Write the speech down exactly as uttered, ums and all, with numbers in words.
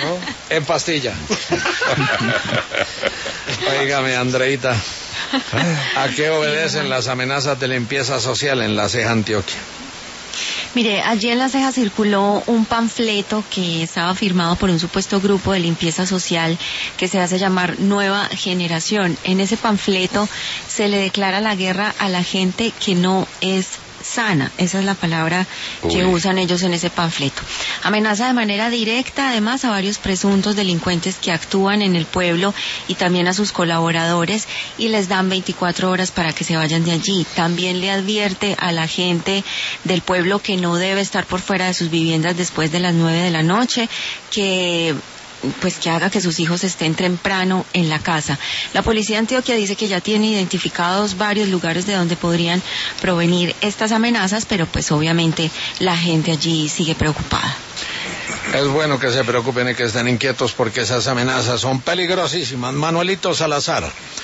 ¿no? En pastilla. Óigame, Andreita, ¿a qué obedecen las amenazas de limpieza social en La Ceja, Antioquia? Mire, allí en La Ceja circuló un panfleto que estaba firmado por un supuesto grupo de limpieza social que se hace llamar Nueva Generación. En ese panfleto se le declara la guerra a la gente que no es sana, esa es la palabra que Uy. usan ellos en ese panfleto. Amenaza de manera directa además a varios presuntos delincuentes que actúan en el pueblo y también a sus colaboradores y les dan veinticuatro horas para que se vayan de allí. También le advierte a la gente del pueblo que no debe estar por fuera de sus viviendas después de las nueve de la noche, que pues que haga que sus hijos estén temprano en la casa. La policía de Antioquia dice que ya tiene identificados varios lugares de donde podrían provenir estas amenazas, pero pues obviamente la gente allí sigue preocupada. Es bueno que se preocupen y que estén inquietos porque esas amenazas son peligrosísimas. Manuelito Salazar,